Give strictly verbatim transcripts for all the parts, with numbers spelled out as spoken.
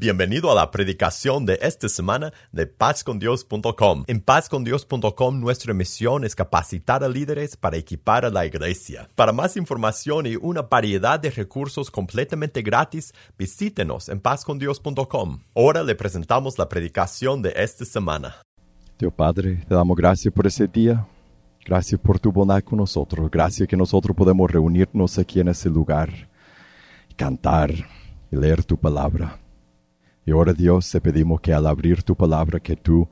Bienvenido a la predicación de esta semana de paz con dios punto com. En paz con dios punto com nuestra misión es capacitar a líderes para equipar a la iglesia. Para más información y una variedad de recursos completamente gratis, visítenos en paz con dios punto com. Ahora le presentamos la predicación de esta semana. Dios Padre, te damos gracias por ese día. Gracias por tu bondad con nosotros. Gracias que nosotros podemos reunirnos aquí en ese lugar, cantar y leer tu palabra. Y ahora, Dios, te pedimos que al abrir tu palabra, que tú,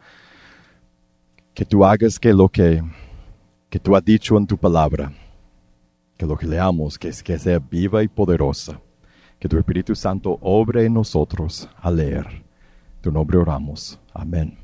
que tú hagas que lo que, que tú has dicho en tu palabra, que lo que leamos, que, que sea viva y poderosa. Que tu Espíritu Santo obre en nosotros al leer. En tu nombre oramos. Amén.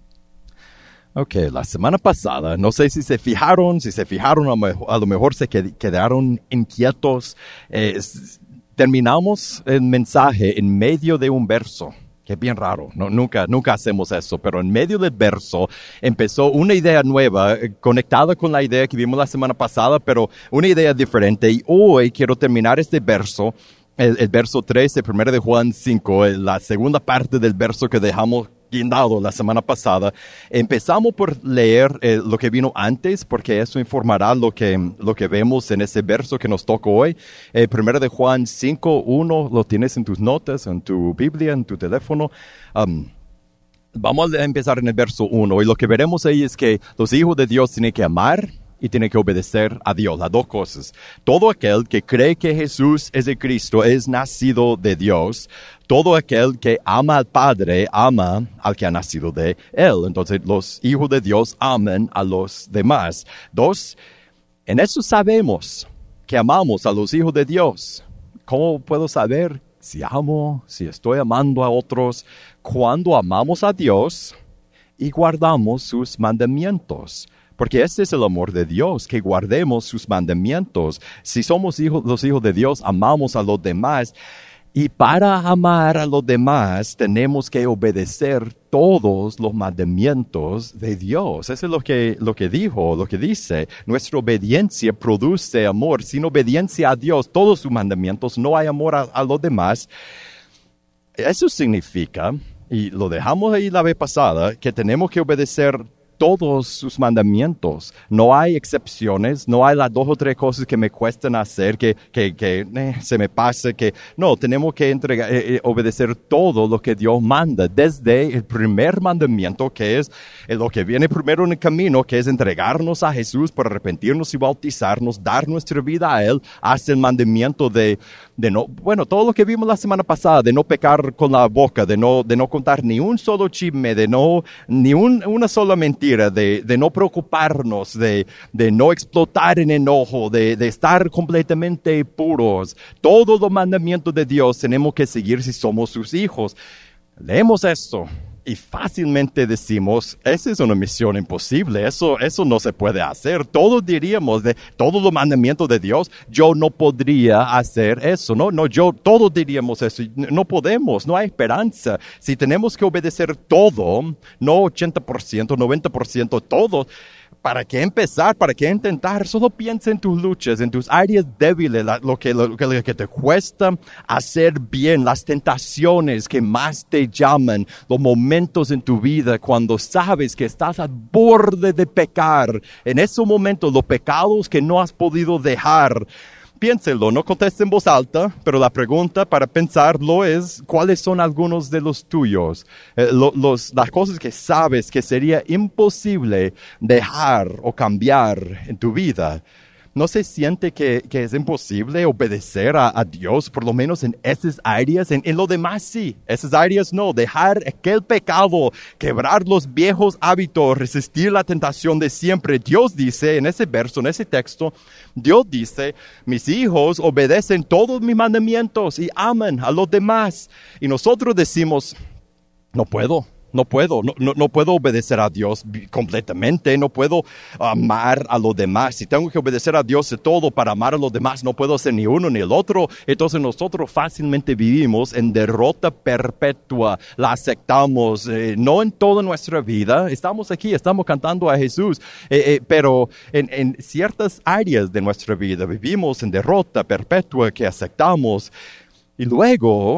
Ok, la semana pasada, no sé si se fijaron, si se fijaron, a, mejor, a lo mejor se quedaron inquietos. Eh, terminamos el mensaje en medio de un verso. Que es bien raro, no, nunca, nunca hacemos eso, pero en medio del verso empezó una idea nueva, eh, conectada con la idea que vimos la semana pasada, pero una idea diferente. Y hoy quiero terminar este verso, el, el verso trece, primero de Juan cinco, la segunda parte del verso que dejamos guindado la semana pasada. Empezamos por leer eh, lo que vino antes, porque eso informará lo que, lo que vemos en ese verso que nos toca hoy. Eh, primero de Juan cinco, uno, lo tienes en tus notas, en tu Biblia, en tu teléfono. Um, vamos a empezar en el verso uno, y lo que veremos ahí es que los hijos de Dios tienen que amar y tiene que obedecer a Dios, las dos cosas. Todo aquel que cree que Jesús es el Cristo es nacido de Dios. Todo aquel que ama al Padre, ama al que ha nacido de Él. Entonces, los hijos de Dios aman a los demás. Dos, en eso sabemos que amamos a los hijos de Dios. ¿Cómo puedo saber si amo, si estoy amando a otros? Cuando amamos a Dios y guardamos sus mandamientos. Porque este es el amor de Dios, que guardemos sus mandamientos. Si somos hijos, los hijos de Dios, amamos a los demás. Y para amar a los demás, tenemos que obedecer todos los mandamientos de Dios. Eso es lo que, lo que dijo, lo que dice. Nuestra obediencia produce amor. Sin obediencia a Dios, todos sus mandamientos, no hay amor a, a los demás. Eso significa, y lo dejamos ahí la vez pasada, que tenemos que obedecer todos sus mandamientos. No hay excepciones, no hay las dos o tres cosas que me cuestan hacer, que, que, que eh, se me pase, que no, tenemos que entregar, eh, eh, obedecer todo lo que Dios manda, desde el primer mandamiento, que es eh, lo que viene primero en el camino, que es entregarnos a Jesús para arrepentirnos y bautizarnos, dar nuestra vida a Él, hasta el mandamiento de, de no, bueno, todo lo que vimos la semana pasada, de no pecar con la boca, de no, de no contar ni un solo chisme, de no, ni un, una sola mentira, De, de no preocuparnos, de, de no explotar en enojo, de, de estar completamente puros. Todos los mandamientos de Dios tenemos que seguir si somos sus hijos. Leemos esto y fácilmente decimos, esa es una misión imposible, eso, eso no se puede hacer. Todos diríamos, de todos los mandamientos de Dios, yo no podría hacer eso, no, no, yo, todos diríamos eso, no podemos, no hay esperanza. Si tenemos que obedecer todo, no ochenta por ciento, noventa por ciento, todo, ¿para qué empezar? ¿Para qué intentar? Solo piensa en tus luchas, en tus áreas débiles, lo que, lo, lo que te cuesta hacer bien, las tentaciones que más te llaman, los momentos en tu vida cuando sabes que estás al borde de pecar. En esos momentos, los pecados que no has podido dejar. Piénselo, no conteste en voz alta, pero la pregunta para pensarlo es, ¿cuáles son algunos de los tuyos? Eh, lo, los, las cosas que sabes que sería imposible dejar o cambiar en tu vida. ¿No se siente que, que es imposible obedecer a, a Dios, por lo menos en esas áreas? En, en lo demás sí, esas áreas no. Dejar aquel pecado, quebrar los viejos hábitos, resistir la tentación de siempre. Dios dice en ese verso, en ese texto, Dios dice, mis hijos obedecen todos mis mandamientos y aman a los demás. Y nosotros decimos, no puedo. No puedo, no, no, no puedo obedecer a Dios completamente, no puedo amar a los demás. Si tengo que obedecer a Dios de todo para amar a los demás, no puedo ser ni uno ni el otro. Entonces nosotros fácilmente vivimos en derrota perpetua, la aceptamos, eh, no en toda nuestra vida. Estamos aquí, estamos cantando a Jesús, eh, eh, pero en, en ciertas áreas de nuestra vida vivimos en derrota perpetua que aceptamos. Y luego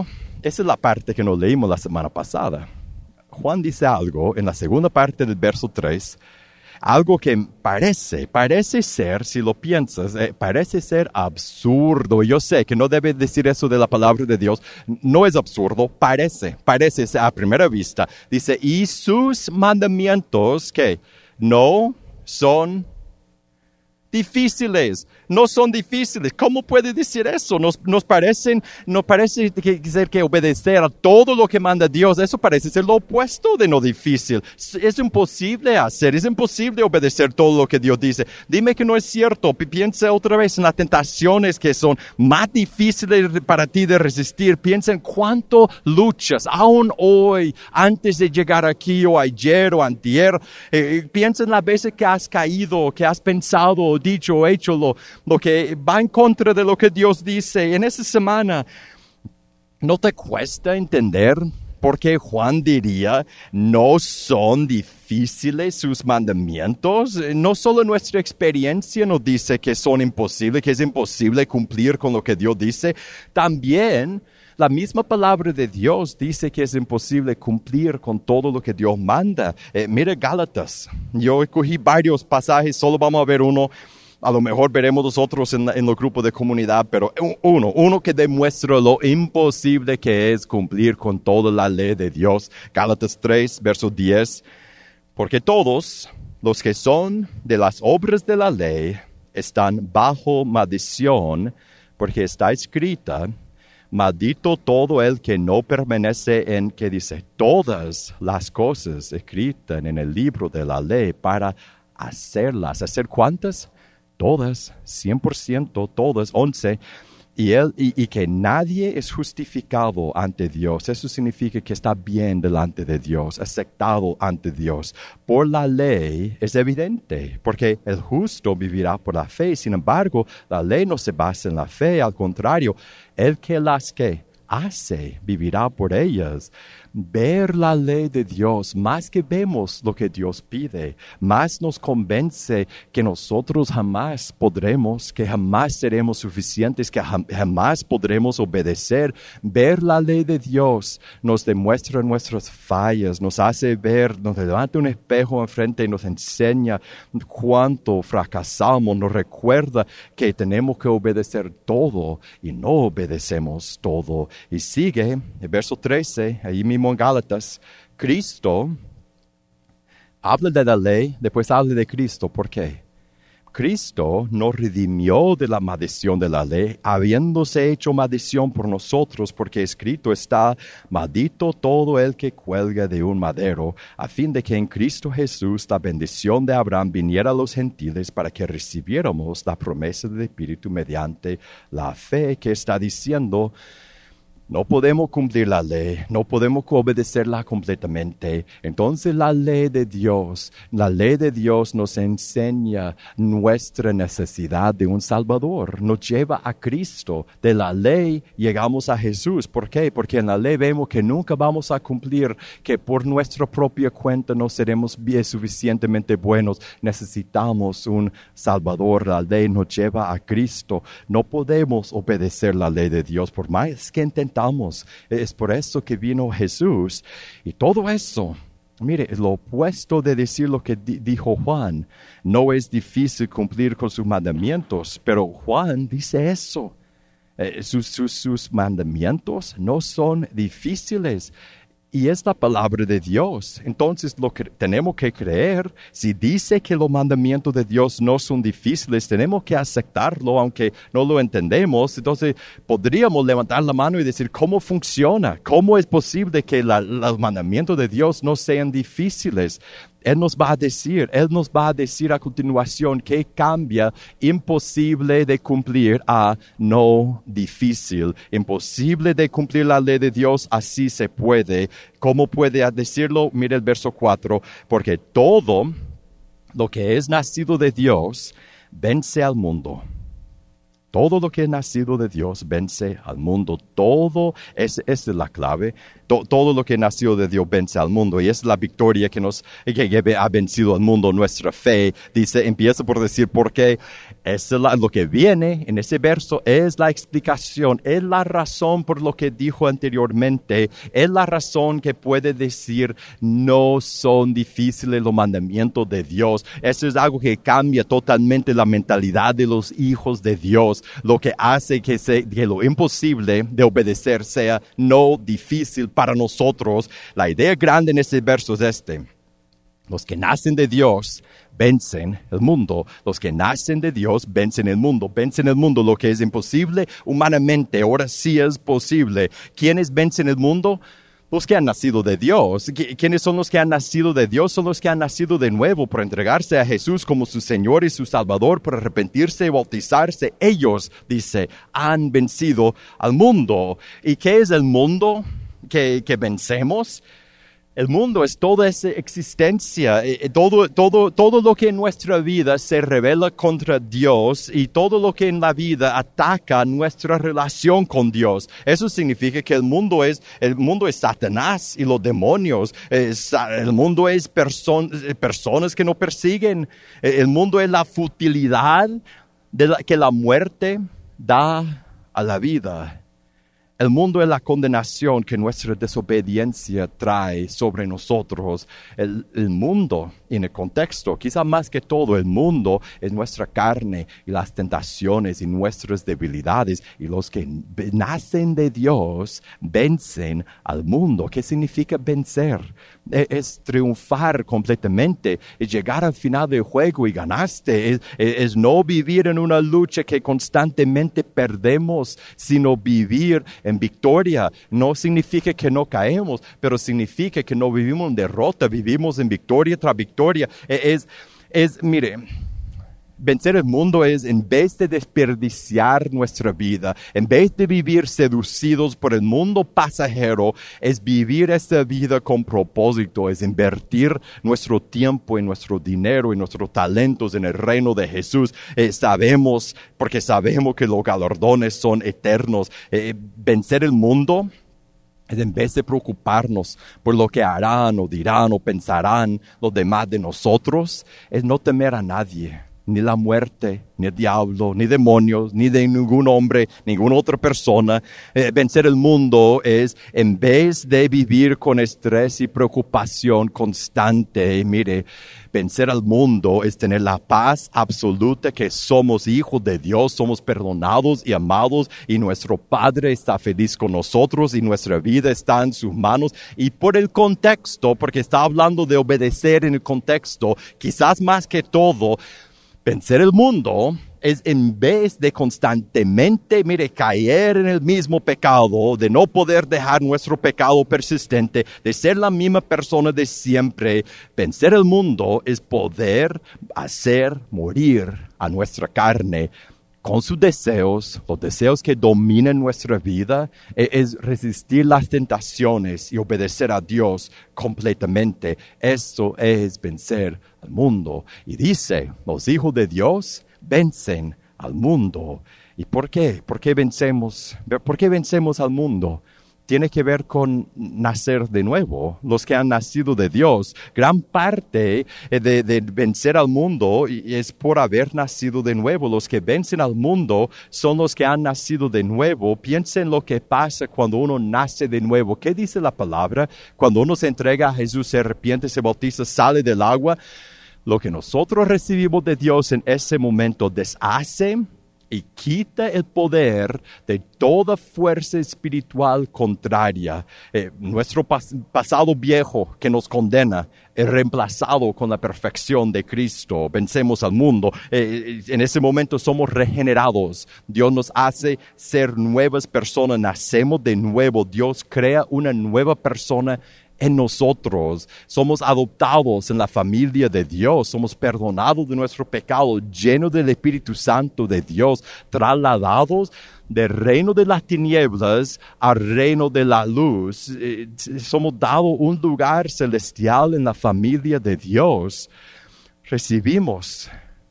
esa es la parte que nos leímos la semana pasada. Juan dice algo en la segunda parte del verso tres, algo que parece, parece ser, si lo piensas, eh, parece ser absurdo. Yo sé que no debes decir eso de la palabra de Dios. No es absurdo, parece, parece a primera vista. Dice, y sus mandamientos, ¿qué? No son difíciles. No son difíciles. ¿Cómo puede decir eso? Nos, nos parecen, nos parece que, que, que obedecer a todo lo que manda Dios. Eso parece ser lo opuesto de no difícil. Es, es imposible hacer, es imposible obedecer todo lo que Dios dice. Dime que no es cierto. Piensa otra vez en las tentaciones que son más difíciles para ti de resistir. Piensa en cuánto luchas, aún hoy, antes de llegar aquí, o ayer, o antier. Eh, piensa en las veces que has caído, que has pensado, dicho o hecho lo, lo que va en contra de lo que Dios dice. En esa semana, ¿no te cuesta entender por qué Juan diría, no son difíciles sus mandamientos? No solo nuestra experiencia nos dice que son imposibles, que es imposible cumplir con lo que Dios dice, también la misma palabra de Dios dice que es imposible cumplir con todo lo que Dios manda. Eh, mira Gálatas. Yo escogí varios pasajes, solo vamos a ver uno. A lo mejor veremos los otros en, en los grupos de comunidad, pero uno, uno que demuestra lo imposible que es cumplir con toda la ley de Dios. Gálatas tres, verso diez. Porque todos los que son de las obras de la ley están bajo maldición, porque está escrita, maldito todo el que no permanece en, que dice, todas las cosas escritas en el libro de la ley para hacerlas. ¿Hacer cuántas? Todas, cien por ciento, todas, once. Y, él, y, y que nadie es justificado ante Dios. Eso significa que está bien delante de Dios, aceptado ante Dios. Por la ley es evidente, porque el justo vivirá por la fe. Sin embargo, la ley no se basa en la fe, al contrario, el que las que hace vivirá por ellas. Ver la ley de Dios, más que vemos lo que Dios pide, más nos convence que nosotros jamás podremos, que jamás seremos suficientes, que jam- jamás podremos obedecer. Ver la ley de Dios nos demuestra nuestras fallas, nos hace ver, nos levanta un espejo enfrente y nos enseña cuánto fracasamos, nos recuerda que tenemos que obedecer todo y no obedecemos todo. Y sigue, el verso trece, ahí mismo en Gálatas, Cristo habla de la ley, después habla de Cristo. ¿Por qué? Cristo nos redimió de la maldición de la ley, habiéndose hecho maldición por nosotros, porque escrito está, maldito todo el que cuelga de un madero, a fin de que en Cristo Jesús la bendición de Abraham viniera a los gentiles para que recibiéramos la promesa del Espíritu mediante la fe, que está diciendo, no podemos cumplir la ley, no podemos obedecerla completamente. Entonces la ley de Dios, la ley de Dios nos enseña nuestra necesidad de un Salvador, nos lleva a Cristo. De la ley llegamos a Jesús. ¿Por qué? Porque en la ley vemos que nunca vamos a cumplir, que por nuestra propia cuenta no seremos bien suficientemente buenos. Necesitamos un Salvador. La ley nos lleva a Cristo. No podemos obedecer la ley de Dios por más que intentamos. Es por eso que vino Jesús. Y todo eso, mire, es lo opuesto de decir lo que di- dijo Juan. No es difícil cumplir con sus mandamientos, pero Juan dice eso. Eh, sus, sus, sus mandamientos no son difíciles. Y es la palabra de Dios. Entonces lo que tenemos que creer, si dice que los mandamientos de Dios no son difíciles, tenemos que aceptarlo, aunque no lo entendemos. Entonces podríamos levantar la mano y decir, ¿cómo funciona? ¿Cómo es posible que la, los mandamientos de Dios no sean difíciles? Él nos va a decir, Él nos va a decir a continuación que cambia imposible de cumplir a no difícil. Imposible de cumplir la ley de Dios, así se puede. ¿Cómo puede decirlo? Mire el verso cuatro. Porque todo lo que es nacido de Dios vence al mundo. Todo lo que es nacido de Dios vence al mundo. Todo, es, esa es la clave. To, todo lo que es nacido de Dios vence al mundo. Y es la victoria que nos que, que ha vencido al mundo. Nuestra fe, dice, empieza por decir por qué. Es la, lo que viene en ese verso es la explicación, es la razón por lo que dijo anteriormente, es la razón que puede decir no son difíciles los mandamientos de Dios. Eso es algo que cambia totalmente la mentalidad de los hijos de Dios, lo que hace que, se, que lo imposible de obedecer sea no difícil para nosotros. La idea grande en ese verso es este: los que nacen de Dios vencen el mundo. Los que nacen de Dios vencen el mundo. Vencen el mundo. Lo que es imposible humanamente, ahora sí es posible. ¿Quiénes vencen el mundo? Los que han nacido de Dios. ¿Quiénes son los que han nacido de Dios? Son los que han nacido de nuevo por entregarse a Jesús como su Señor y su Salvador, por arrepentirse y bautizarse. Ellos, dice, han vencido al mundo. ¿Y qué es el mundo que, que vencemos? El mundo es toda esa existencia, todo, todo, todo lo que en nuestra vida se revela contra Dios y todo lo que en la vida ataca nuestra relación con Dios. Eso significa que el mundo es, el mundo es Satanás y los demonios. Es, el mundo es person, personas que nos persiguen. El mundo es la futilidad de la, que la muerte da a la vida. El mundo es la condenación que nuestra desobediencia trae sobre nosotros. El, el mundo, en el contexto, quizá más que todo, el mundo es nuestra carne y las tentaciones y nuestras debilidades. Y los que nacen de Dios vencen al mundo. ¿Qué significa vencer? Es, es triunfar completamente, es llegar al final del juego y ganaste. Es, es, es no vivir en una lucha que constantemente perdemos, sino vivir en victoria. No significa que no caemos, pero significa que no vivimos en derrota, vivimos en victoria tras victoria. Es, es, mire, vencer el mundo es, en vez de desperdiciar nuestra vida, en vez de vivir seducidos por el mundo pasajero, es vivir esta vida con propósito, es invertir nuestro tiempo y nuestro dinero y nuestros talentos en el reino de Jesús. Eh, sabemos, porque sabemos que los galardones son eternos. Eh, vencer el mundo es, en vez de preocuparnos por lo que harán o dirán o pensarán los demás de nosotros, es no temer a nadie. Ni la muerte, ni el diablo, ni demonios, ni de ningún hombre, ninguna otra persona. Eh, vencer el mundo es, en vez de vivir con estrés y preocupación constante, mire, vencer al mundo es tener la paz absoluta que somos hijos de Dios, somos perdonados y amados, y nuestro Padre está feliz con nosotros y nuestra vida está en sus manos. Y por el contexto, porque está hablando de obedecer en el contexto, quizás más que todo, vencer el mundo es, en vez de constantemente, mire, caer en el mismo pecado, de no poder dejar nuestro pecado persistente, de ser la misma persona de siempre. Vencer el mundo es poder hacer morir a nuestra carne con sus deseos, los deseos que dominan nuestra vida, es resistir las tentaciones y obedecer a Dios completamente. Eso es vencer al mundo. Y dice, los hijos de Dios vencen al mundo. ¿Y por qué? ¿Por qué vencemos? ¿Por qué vencemos al mundo? Tiene que ver con nacer de nuevo. Los que han nacido de Dios, gran parte de, de vencer al mundo es por haber nacido de nuevo. Los que vencen al mundo son los que han nacido de nuevo. Piensen lo que pasa cuando uno nace de nuevo. ¿Qué dice la palabra? Cuando uno se entrega a Jesús, se arrepiente, se bautiza, sale del agua. Lo que nosotros recibimos de Dios en ese momento deshace y quita el poder de toda fuerza espiritual contraria. Eh, nuestro pas- pasado viejo que nos condena es reemplazado con la perfección de Cristo. Vencemos al mundo. Eh, en ese momento somos regenerados. Dios nos hace ser nuevas personas. Nacemos de nuevo. Dios crea una nueva persona en nosotros. Somos adoptados en la familia de Dios, somos perdonados de nuestro pecado, llenos del Espíritu Santo de Dios, trasladados del reino de las tinieblas al reino de la luz. Eh, somos dados un lugar celestial en la familia de Dios. Recibimos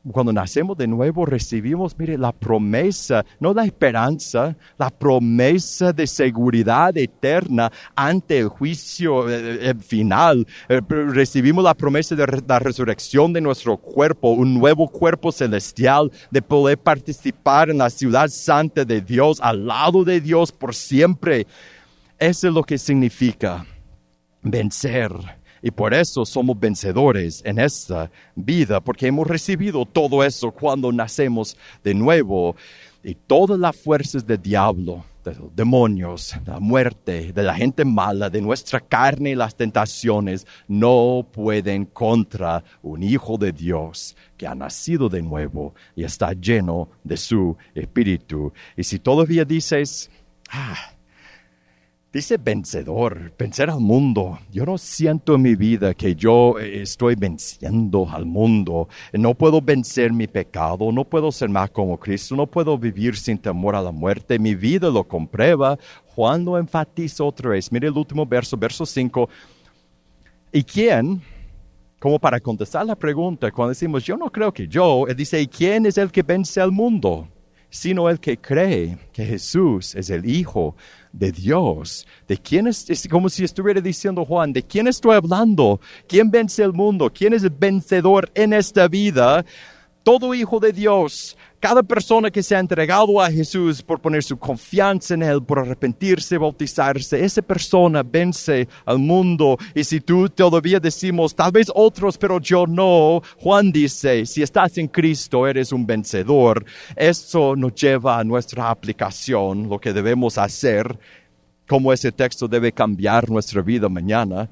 Cuando nacemos de nuevo, recibimos, mire, la promesa, no la esperanza, la promesa de seguridad eterna ante el juicio eh, eh, final. Eh, recibimos la promesa de re- la resurrección de nuestro cuerpo, un nuevo cuerpo celestial, de poder participar en la ciudad santa de Dios, al lado de Dios por siempre. Eso es lo que significa vencer. Y por eso somos vencedores en esta vida, porque hemos recibido todo eso cuando nacemos de nuevo. Y todas las fuerzas del diablo, de los demonios, de la muerte, de la gente mala, de nuestra carne y las tentaciones, no pueden contra un hijo de Dios que ha nacido de nuevo y está lleno de su espíritu. Y si todavía dices, ah, dice vencedor, vencer al mundo. Yo no siento en mi vida que yo estoy venciendo al mundo. No puedo vencer mi pecado, no puedo ser más como Cristo, no puedo vivir sin temor a la muerte. Mi vida lo comprueba. Juan lo enfatiza otra vez. Mire el último verso, verso cinco. ¿Y quién? Como para contestar la pregunta, cuando decimos, yo no creo que yo, él dice, ¿y quién es el que vence al mundo? Sino el que cree que Jesús es el Hijo de Dios. ¿De quién es? Es como si estuviera diciendo Juan, ¿de quién estoy hablando? ¿Quién vence el mundo? ¿Quién es el vencedor en esta vida? Todo hijo de Dios, cada persona que se ha entregado a Jesús por poner su confianza en Él, por arrepentirse, bautizarse, esa persona vence al mundo. Y si tú todavía decimos, tal vez otros, pero yo no, Juan dice, si estás en Cristo, eres un vencedor. Esto nos lleva a nuestra aplicación, lo que debemos hacer, cómo ese texto debe cambiar nuestra vida mañana.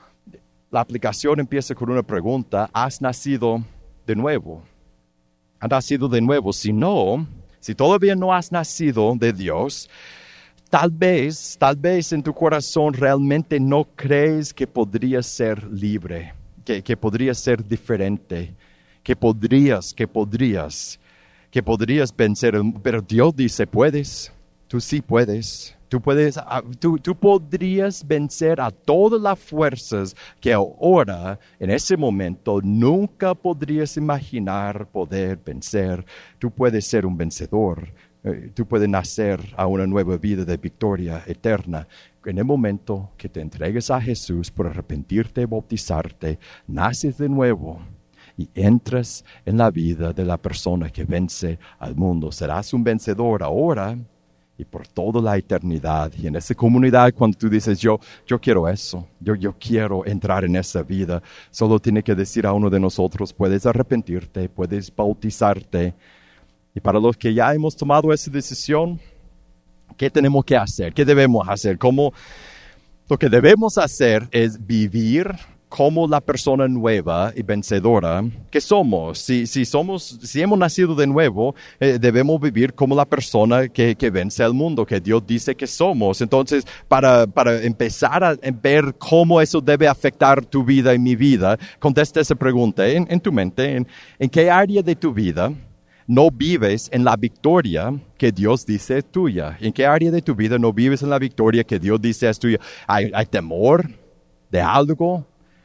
La aplicación empieza con una pregunta, ¿has nacido de nuevo? ¿Has nacido de nuevo? Si no, si todavía no has nacido de Dios, tal vez, tal vez en tu corazón realmente no crees que podrías ser libre, que, que podrías ser diferente, que podrías, que podrías, que podrías vencer. Pero Dios dice, puedes, tú sí puedes. Tú, puedes, tú, tú podrías vencer a todas las fuerzas que ahora, en ese momento, nunca podrías imaginar poder vencer. Tú puedes ser un vencedor. Tú puedes nacer a una nueva vida de victoria eterna. En el momento que te entregues a Jesús por arrepentirte y bautizarte, naces de nuevo y entras en la vida de la persona que vence al mundo. Serás un vencedor ahora y por toda la eternidad. Y en esa comunidad, cuando tú dices, yo, yo quiero eso, yo, yo quiero entrar en esa vida, solo tiene que decir a uno de nosotros, puedes arrepentirte, puedes bautizarte. Y para los que ya hemos tomado esa decisión, ¿qué tenemos que hacer? ¿Qué debemos hacer? ¿Cómo? Lo que debemos hacer es vivir como la persona nueva y vencedora que somos. Si, si somos, si hemos nacido de nuevo, eh, debemos vivir como la persona que, que vence al mundo, que Dios dice que somos. Entonces, para, para empezar a ver cómo eso debe afectar tu vida y mi vida, contesta esa pregunta en, en tu mente. En, ¿En qué área de tu vida no vives en la victoria que Dios dice es tuya? ¿En qué área de tu vida no vives en la victoria que Dios dice es tuya? ¿Hay, hay temor de algo?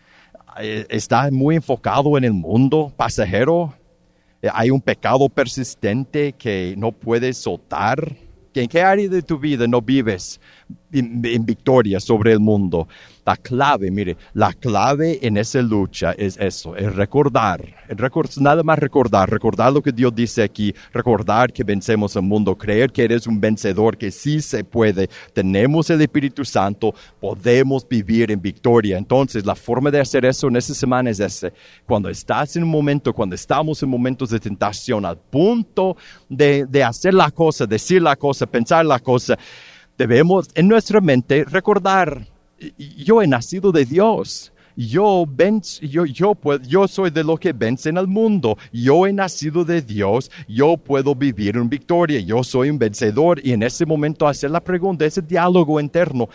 ¿Estás muy enfocado en el mundo pasajero? ¿Hay un pecado persistente que no puedes soltar? ¿En qué área de tu vida no vives en, en victoria sobre el mundo? La clave, mire, la clave en esa lucha es eso, es recordar, es record, nada más recordar, recordar lo que Dios dice aquí, recordar que vencemos el mundo, creer que eres un vencedor, que sí se puede, tenemos el Espíritu Santo, podemos vivir en victoria. Entonces, la forma de hacer eso en esta semana es ese. Cuando estás en un momento, cuando estamos en momentos de tentación, al punto de, de hacer la cosa, decir la cosa, pensar la cosa, debemos en nuestra mente recordar, yo he nacido de Dios, yo, ven, yo, yo, puedo, yo soy de lo que vencen al mundo, yo he nacido de Dios, yo puedo vivir en victoria, yo soy un vencedor. Y en ese momento hacer la pregunta, ese diálogo interno,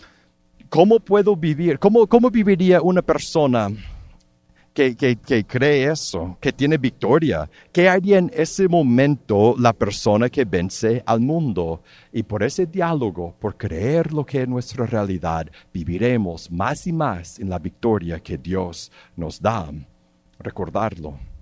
¿cómo puedo vivir? ¿Cómo, cómo viviría una persona Que, que, que cree eso, que tiene victoria? ¿Qué haría en ese momento la persona que vence al mundo? Y por ese diálogo, por creer lo que es nuestra realidad, viviremos más y más en la victoria que Dios nos da. Recordarlo,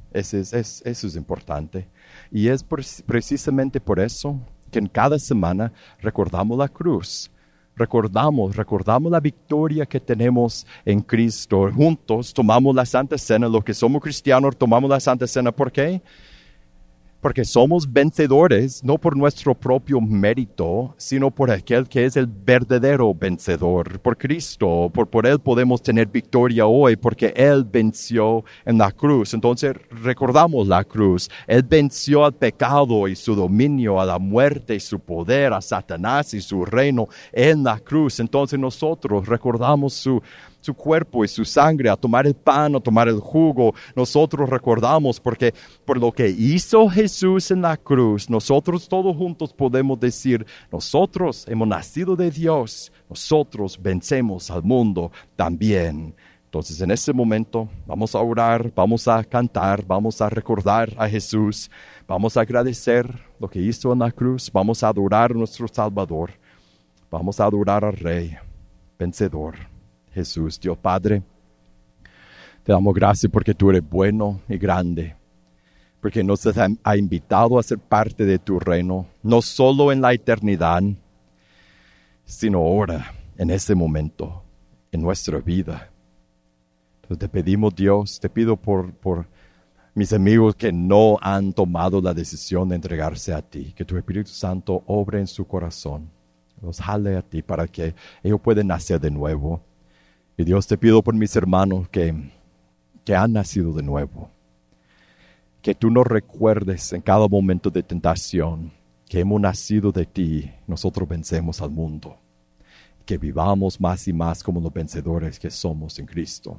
Eso es, es- eso es importante. Y es por- precisamente por eso que en cada semana recordamos la cruz. Recordamos, recordamos la victoria que tenemos en Cristo. Juntos tomamos la Santa Cena. Los que somos cristianos tomamos la Santa Cena. ¿Por qué? Porque somos vencedores, no por nuestro propio mérito, sino por aquel que es el verdadero vencedor, por Cristo. Por, por Él podemos tener victoria hoy, porque Él venció en la cruz. Entonces recordamos la cruz. Él venció al pecado y su dominio, a la muerte y su poder, a Satanás y su reino en la cruz. Entonces nosotros recordamos su su cuerpo y su sangre, a tomar el pan, a tomar el jugo. Nosotros recordamos porque por lo que hizo Jesús en la cruz, nosotros todos juntos podemos decir, nosotros hemos nacido de Dios, nosotros vencemos al mundo también. Entonces en ese momento vamos a orar, vamos a cantar, vamos a recordar a Jesús, vamos a agradecer lo que hizo en la cruz, vamos a adorar a nuestro Salvador, vamos a adorar al Rey vencedor. Jesús, Dios Padre, te damos gracias porque tú eres bueno y grande, porque nos has ha invitado a ser parte de tu reino, no solo en la eternidad, sino ahora, en ese momento, en nuestra vida. Entonces te pedimos, Dios, te pido por, por mis amigos que no han tomado la decisión de entregarse a ti, que tu Espíritu Santo obre en su corazón, los jale a ti para que ellos puedan nacer de nuevo. Y Dios, te pido por mis hermanos que, que han nacido de nuevo, que tú nos recuerdes en cada momento de tentación que hemos nacido de ti, nosotros vencemos al mundo, que vivamos más y más como los vencedores que somos en Cristo.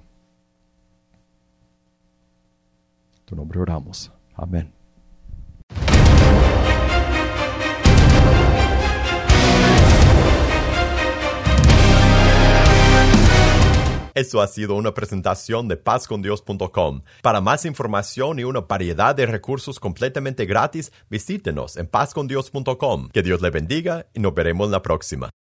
En tu nombre oramos. Amén. Esto ha sido una presentación de paz con dios punto com. Para más información y una variedad de recursos completamente gratis, visítenos en paz con dios punto com. Que Dios le bendiga y nos veremos la próxima.